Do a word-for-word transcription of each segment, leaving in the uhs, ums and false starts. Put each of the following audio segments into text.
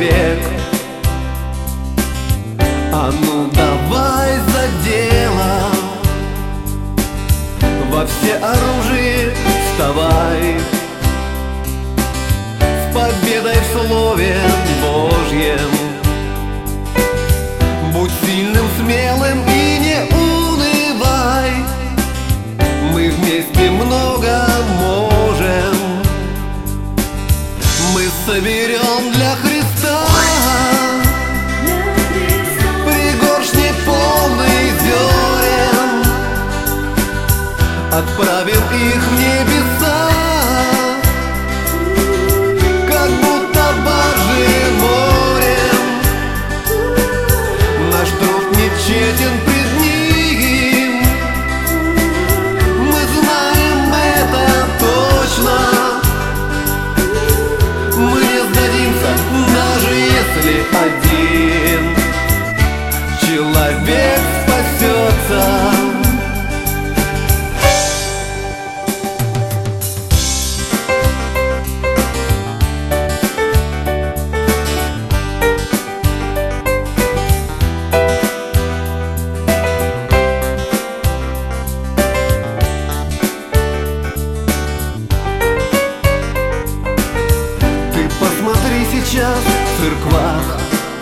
век. А ну давай за дело, во все оружие вставай, с победой в Слове Божьем. Будь сильным, смелым и не унывай, мы вместе много можем. Мы соберем для Христа пригоршни полные зерен, отправим их в небеса, как будто баржи морем. Наш труд нечетен пред Ним, мы знаем это точно. Мы не сдадимся, даже если один человек спасется. Посмотри сейчас в церквах,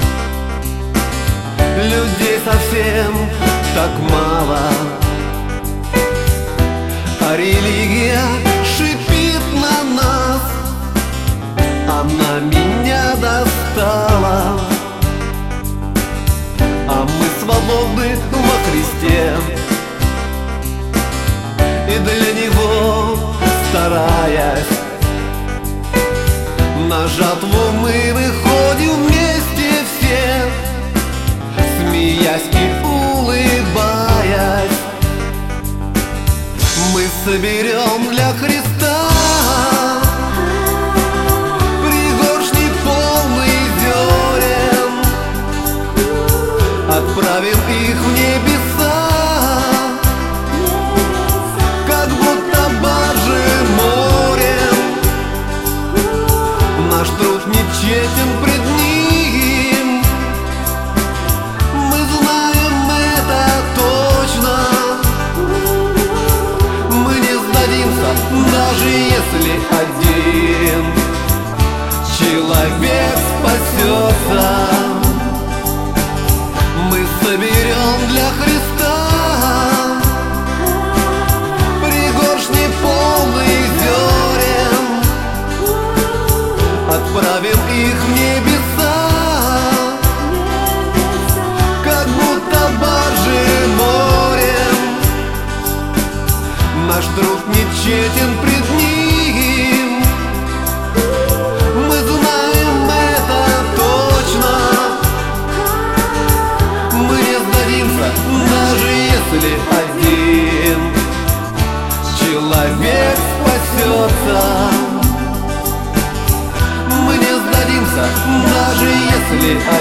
людей совсем так мало, а религия шипит на нас, она меня достала. А мы свободны во Христе, и для Него стараясь, на жатву мы выходим вместе все, смеясь и улыбаясь. Мы соберем для Христа пригоршни полные зерен, отправим их в небеса, как будто баржи морем. Наш труд нечетен пред Ним, мы знаем это точно. Мы не сдадимся, даже если один человек спасется. Мы соберем для Христа пригоршни полные зерен, отправим их в небеса, как будто баржи морем. Наш труд нечетен пред Ним, мы знаем это точно. Мы не сдадимся, даже если один человек спасется. Мы не сдадимся, даже если